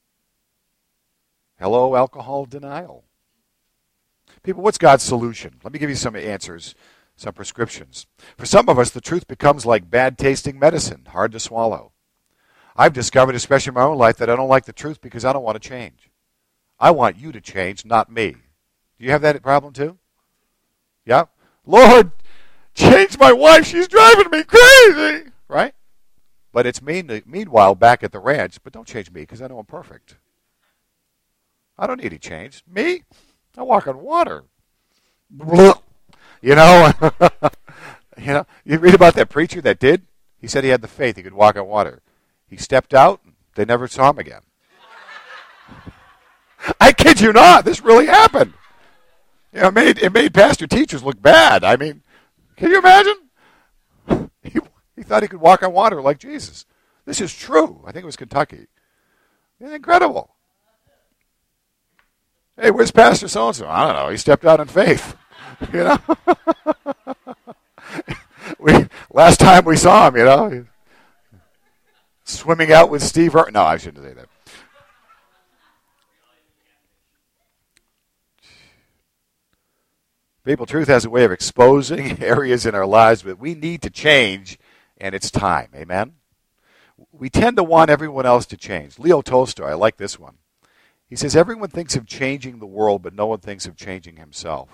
Hello, alcohol denial. People, what's God's solution? Let me give you some answers, some prescriptions. For some of us, the truth becomes like bad-tasting medicine, hard to swallow. I've discovered, especially in my own life, that I don't like the truth because I don't want to change. I want you to change, not me. Do you have that problem too? Yeah? Lord, change my wife. She's driving me crazy. Right? But it's mean, meanwhile back at the ranch, but don't change me because I know I'm perfect. I don't need any change. Me? I walk on water. You know? you know, you read about that preacher that did? He said he had the faith he could walk on water. He stepped out, they never saw him again. I kid you not, this really happened. You know, it made, it made pastor teachers look bad. I mean, can you imagine? He, he thought he could walk on water like Jesus. This is true. I think it was Kentucky. It's incredible. Hey, where's Pastor so-and-so? I don't know. He stepped out in faith. You know? we, last time we saw him, you know, swimming out with Steve. Ir- no, I shouldn't say that. People, truth has a way of exposing areas in our lives that we need to change, and it's time. Amen? We tend to want everyone else to change. Leo Tolstoy, I like this one. He says, everyone thinks of changing the world, but no one thinks of changing himself.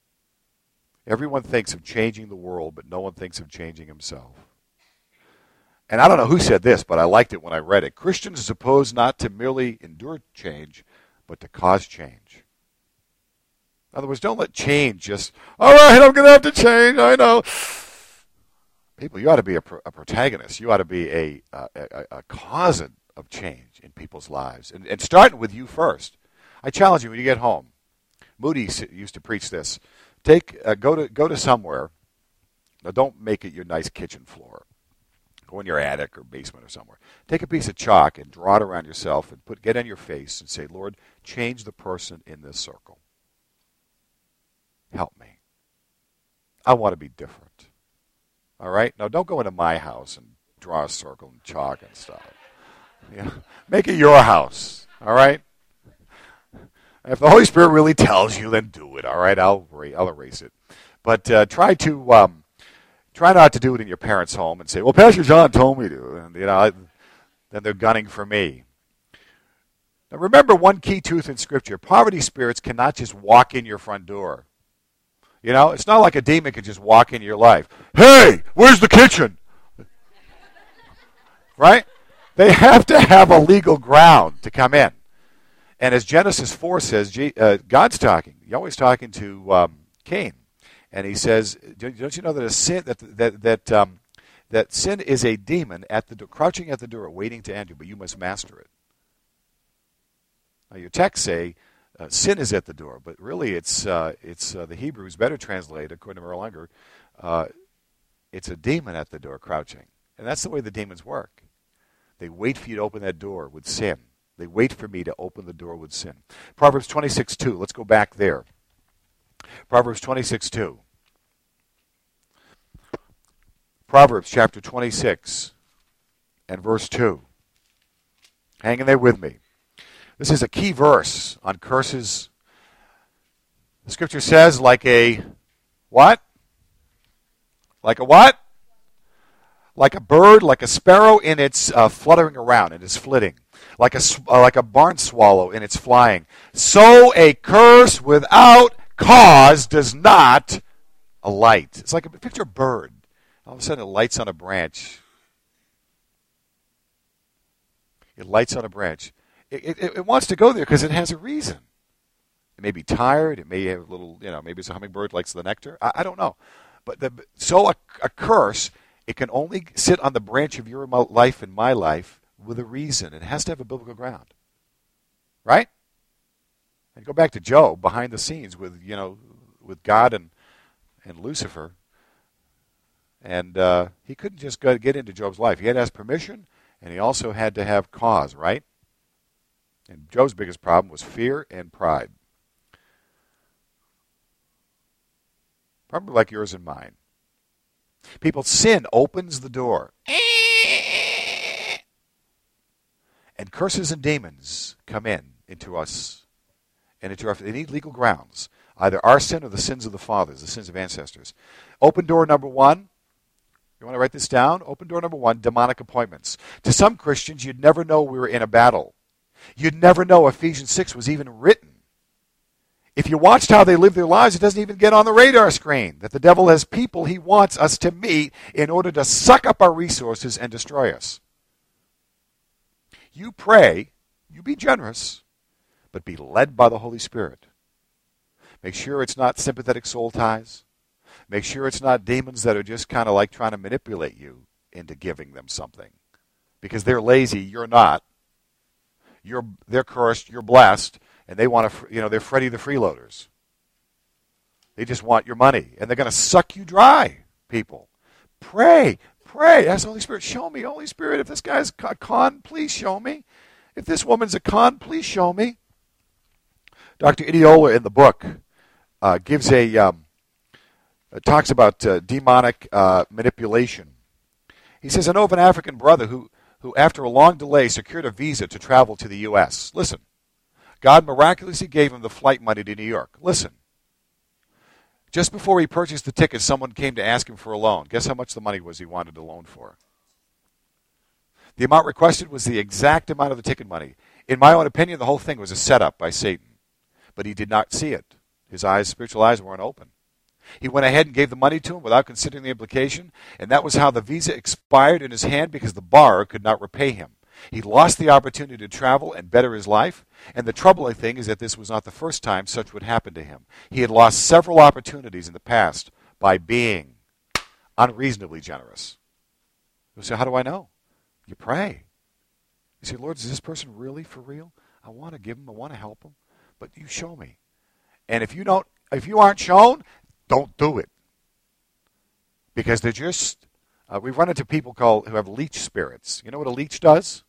Everyone thinks of changing the world, but no one thinks of changing himself. And I don't know who said this, but I liked it when I read it. Christians are supposed not to merely endure change, but to cause change. In other words, don't let change just, all right, I'm going to have to change, I know. People, you ought to be a, pro- a protagonist. You ought to be a, a, a, a cause of change in people's lives. And, and starting with you first. I challenge you when you get home. Moody used to preach this. Take, uh, go to go to somewhere. Now, don't make it your nice kitchen floor. Go in your attic or basement or somewhere. Take a piece of chalk and draw it around yourself and put get on your face and say, Lord, change the person in this circle. Help me. I want to be different. All right? Now, don't go into my house and draw a circle and chalk and stuff. You know, make it your house. All right? If the Holy Spirit really tells you, then do it. All right? I'll I'll erase it. But uh, try to um, try not to do it in your parents' home and say, "Well, Pastor John told me to," and you know, I, then they're gunning for me. Now, remember one key truth in Scripture: poverty spirits cannot just walk in your front door. You know, it's not like a demon can just walk into your life. Hey, where's the kitchen? Right? They have to have a legal ground to come in. And as Genesis four says, uh, God's talking. Yahweh's talking to um, Cain, and he says, "Don't you know that a sin that that that um, that sin is a demon at the door, crouching at the door, waiting to enter, but you must master it." Now, your texts say uh, sin is at the door, but really it's uh, it's uh, the Hebrew is better translated, according to Merrill Unger. Uh, it's a demon at the door, crouching, and that's the way the demons work. They wait for you to open that door with sin. They wait for me to open the door with sin. Proverbs twenty-six two. Let's go back there. Proverbs twenty-six two. Proverbs chapter twenty-six and verse two. Hang in there with me. This is a key verse on curses. The Scripture says, like a what? Like a what? Like a bird, like a sparrow in its uh, fluttering around, in its flitting. Like a, uh, like a barn swallow in its flying. So a curse without cause does not alight. It's like a picture of a bird. All of a sudden it lights on a branch. It lights on a branch. It, it, it wants to go there because it has a reason. It may be tired. It may have a little, you know, maybe it's a hummingbird likes the nectar. I, I don't know. But the, so a, a curse, it can only sit on the branch of your life and my life with a reason. It has to have a biblical ground. Right? And go back to Job, behind the scenes with, you know, with God and and Lucifer. And uh, he couldn't just go get into Job's life. He had to ask permission, and he also had to have cause, right? And Job's biggest problem was fear and pride. Probably like yours and mine. People, sin opens the door. And curses and demons come in into us and into our, they need legal grounds. Either our sin or the sins of the fathers, the sins of ancestors. Open door number one. You want to write this down? Open door number one, demonic appointments. To some Christians, you'd never know we were in a battle. You'd never know Ephesians six was even written. If you watched how they live their lives, it doesn't even get on the radar screen that the devil has people he wants us to meet in order to suck up our resources and destroy us. You pray, you be generous, but be led by the Holy Spirit. Make sure it's not sympathetic soul ties. Make sure it's not demons that are just kind of like trying to manipulate you into giving them something. Because they're lazy, you're not. You're, they're cursed, you're blessed, and they want to, you know, they're Freddy the freeloaders. They just want your money, and they're going to suck you dry, people. Pray. Pray. Ask the Holy Spirit, show me, Holy Spirit, if this guy's a con, please show me. If this woman's a con, please show me. Doctor Idiola in the book uh, gives a, um, uh, talks about uh, demonic uh, manipulation. He says, I know of an African brother who, who, after a long delay, secured a visa to travel to the U S. Listen, God miraculously gave him the flight money to New York. Listen. Just before he purchased the ticket, someone came to ask him for a loan. Guess how much the money was he wanted a loan for? The amount requested was the exact amount of the ticket money. In my own opinion, the whole thing was a setup by Satan. But he did not see it. His eyes, spiritual eyes weren't open. He went ahead and gave the money to him without considering the implication, and that was how the visa expired in his hand because the borrower could not repay him. He lost the opportunity to travel and better his life, and the troubling thing is that this was not the first time such would happen to him. He had lost several opportunities in the past by being unreasonably generous. You say, how do I know? You pray. You say, Lord, is this person really for real? I want to give him, I want to help him, but you show me. And if you don't, if you aren't shown, don't do it. Because they're just, uh, we run into people called who have leech spirits. You know what a leech does?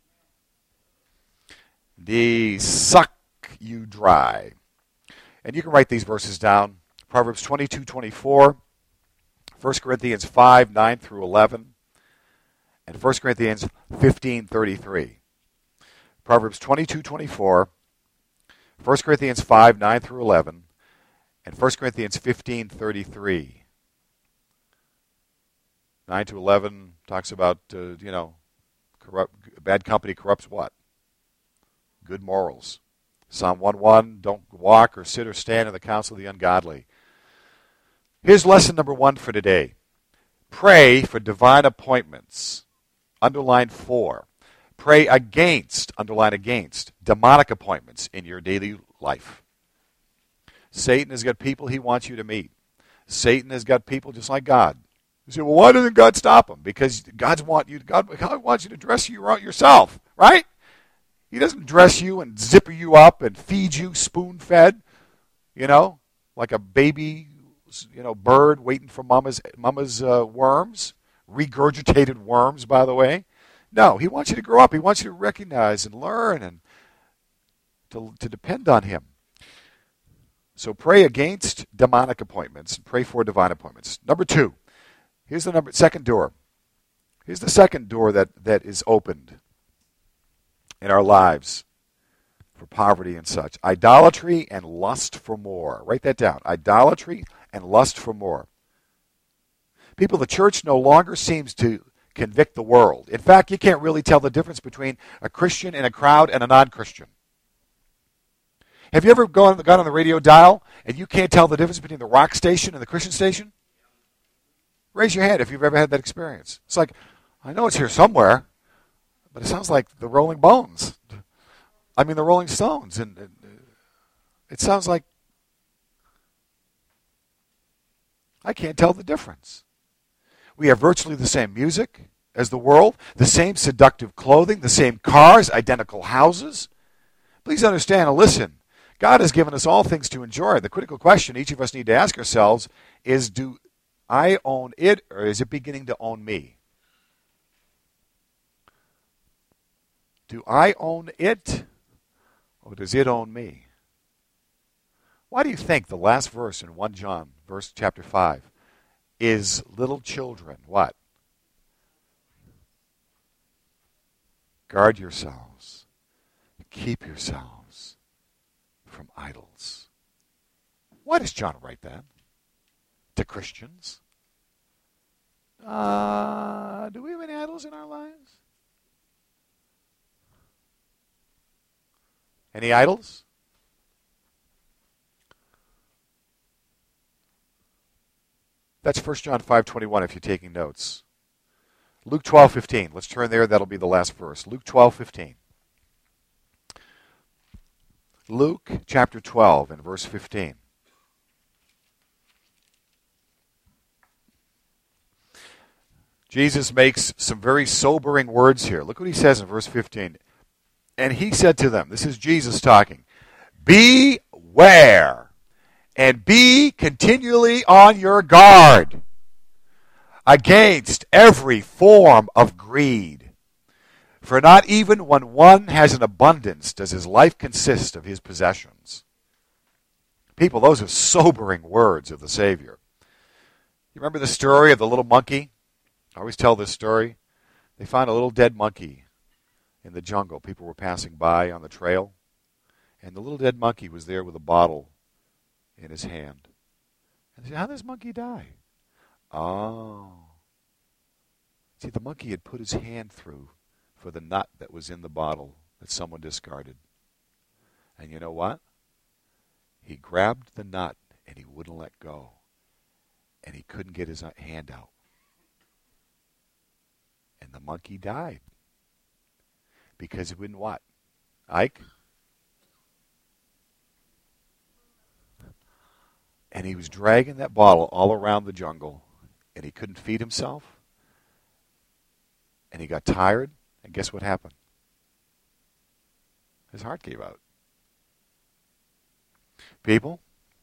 They suck you dry. And you can write these verses down. Proverbs twenty-two twenty-four, First Corinthians five nine through eleven, and First Corinthians fifteen thirty-three. Proverbs twenty-two twenty-four, First Corinthians five nine through eleven, and First Corinthians fifteen thirty-three. nine to eleven talks about, uh, you know, corrupt, bad company corrupts what? Good morals. Psalm one one, don't walk or sit or stand in the counsel of the ungodly. Here's lesson number one for today. Pray for divine appointments. Underline four. Pray against, underline against, demonic appointments in your daily life. Satan has got people he wants you to meet. Satan has got people just like God. You say, well, why doesn't God stop him? Because God's want you, God, God wants you to dress you out yourself, right? He doesn't dress you and zipper you up and feed you spoon-fed, you know, like a baby, you know, bird waiting for mama's mama's uh, worms, regurgitated worms, by the way. No, he wants you to grow up. He wants you to recognize and learn and to, to depend on him. So pray against demonic appointments and pray for divine appointments. Number two, here's the number second door. Here's the second door that, that is opened in our lives for poverty and such. Idolatry and lust for more. Write that down. Idolatry and lust for more. People, the church no longer seems to convict the world. In fact, you can't really tell the difference between a Christian in a crowd and a non-Christian. Have you ever gone, gone on the radio dial and you can't tell the difference between the rock station and the Christian station? Raise your hand if you've ever had that experience. It's like, I know it's here somewhere, but it sounds like the Rolling Bones. I mean, the Rolling Stones. And, and it sounds like I can't tell the difference. We have virtually the same music as the world, the same seductive clothing, the same cars, identical houses. Please understand and listen. God has given us all things to enjoy. The critical question each of us need to ask ourselves is, do I own it or is it beginning to own me? Do I own it or does it own me? Why do you think the last verse in First John, verse chapter five, is little children, what? Guard yourselves. Keep yourselves from idols. Why does John write that to Christians? Uh, do we have any idols in our lives? Any idols? That's First John five twenty-one if you're taking notes. Luke twelve fifteen. Let's turn there. That'll be the last verse. Luke twelve fifteen. Luke chapter twelve and verse fifteen. Jesus makes some very sobering words here. Look what he says in verse fifteen. And he said to them, this is Jesus talking, beware and be continually on your guard against every form of greed. For not even when one has an abundance does his life consist of his possessions. People, those are sobering words of the Savior. You remember the story of the little monkey? I always tell this story. They found a little dead monkey in the jungle. People were passing by on the trail, and the little dead monkey was there with a bottle in his hand. And they said, how did this monkey die? Oh. See, the monkey had put his hand through for the nut that was in the bottle that someone discarded. And you know what? He grabbed the nut and he wouldn't let go. and he couldn't get his hand out. And the monkey died. Because it wouldn't what? Ike? And he was dragging that bottle all around the jungle, and he couldn't feed himself. And he got tired, and guess what happened? His heart gave out. People,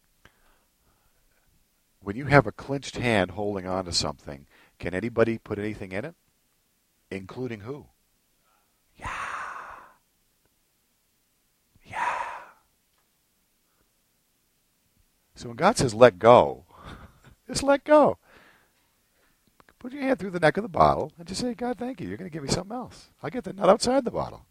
when you have a clenched hand holding on to something, can anybody put anything in it? Including who? Yeah. Yeah. So when God says let go, just let go. Put your hand through the neck of the bottle and just say, God, thank you. You're going to give me something else. I'll get the nut outside the bottle.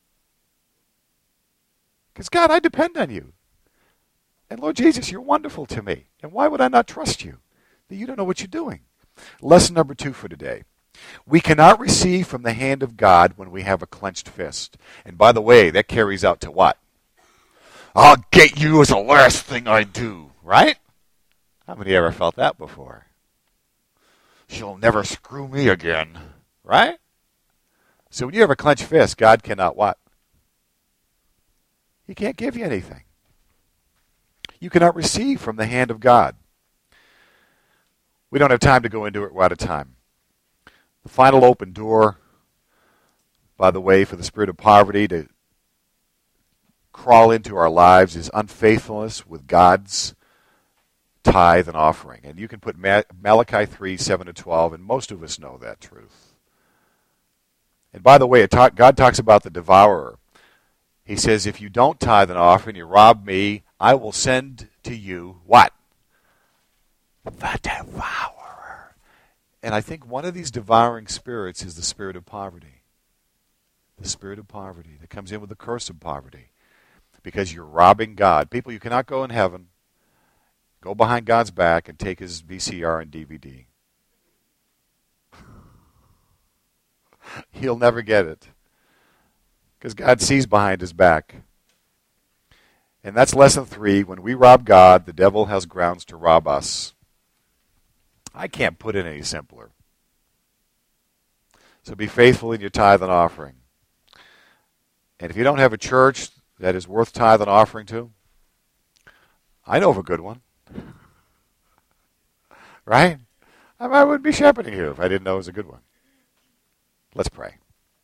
Because, God, I depend on you. And, Lord Jesus, you're wonderful to me. And why would I not trust you? That you don't know what you're doing. Lesson number two for today. We cannot receive from the hand of God when we have a clenched fist. And, by the way, that carries out to what? I'll get you as the last thing I do. Right? How many ever felt that before? She'll never screw me again. Right? So when you have a clenched fist, God cannot what? He can't give you anything. You cannot receive from the hand of God. We don't have time to go into it. We're out of time. The final open door, by the way, for the spirit of poverty to crawl into our lives is unfaithfulness with God's tithe and offering. And you can put Malachi three, seven to twelve, and most of us know that truth. And by the way, it talk, God talks about the devourer. He says, if you don't tithe and offer and you rob me, I will send to you what? The devourer. And I think one of these devouring spirits is the spirit of poverty. The spirit of poverty that comes in with the curse of poverty. Because you're robbing God. People, you cannot go in heaven, go behind God's back and take his V C R and D V D. He'll never get it. Because God sees behind his back. And that's lesson three. When we rob God, the devil has grounds to rob us. I can't put it any simpler. So be faithful in your tithe and offering. And if you don't have a church that is worth tithe and offering to, I know of a good one. Right? I wouldn't be shepherding you if I didn't know it was a good one. Let's pray.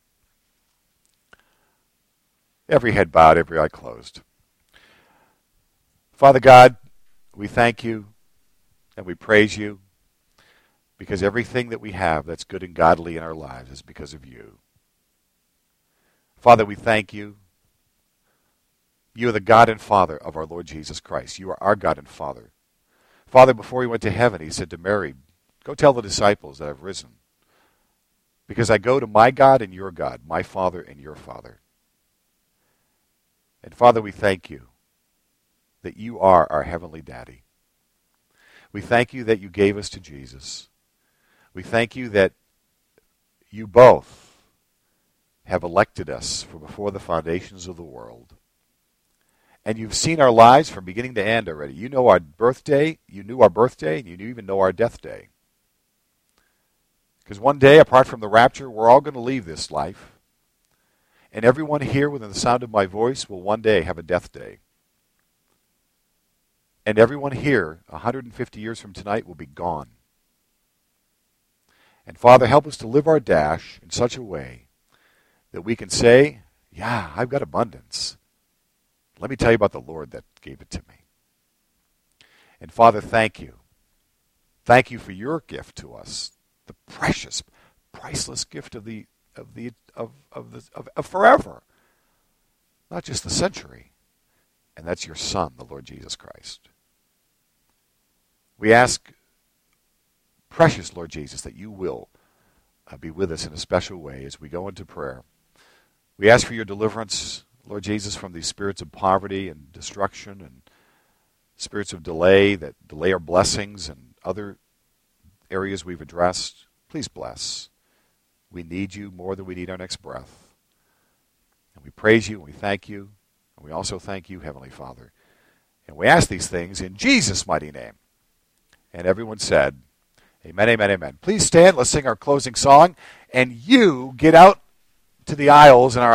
Every head bowed, every eye closed. Father God, we thank you and we praise you because everything that we have that's good and godly in our lives is because of you. Father, we thank you. You are the God and Father of our Lord Jesus Christ. You are our God and Father. Father, before he went to heaven, he said to Mary, go tell the disciples that I've risen. Because I go to my God and your God, my Father and your Father. And Father, we thank you that you are our heavenly daddy. We thank you that you gave us to Jesus. We thank you that you both have elected us from before the foundations of the world. And you've seen our lives from beginning to end already. You know our birthday, you knew our birthday, and you even know our death day. Because one day, apart from the rapture, we're all going to leave this life. And everyone here within the sound of my voice will one day have a death day. And everyone here, one hundred fifty years from tonight, will be gone. And Father, help us to live our dash in such a way that we can say, yeah, I've got abundance. Let me tell you about the Lord that gave it to me. And Father, thank you. Thank you for your gift to us, the precious, priceless gift of the of the of of the of, of forever, not just the century. And that's your Son, the Lord Jesus Christ. We ask, precious Lord Jesus, that you will uh, be with us in a special way as we go into prayer. We ask for your deliverance, Lord Jesus, from these spirits of poverty and destruction and spirits of delay that delay our blessings and other areas we've addressed. Please bless. We need you more than we need our next breath. And we praise you and we thank you. And we also thank you, Heavenly Father. And we ask these things in Jesus' mighty name. And everyone said, amen, amen, amen. Please stand. Let's sing our closing song. And you get out to the aisles in our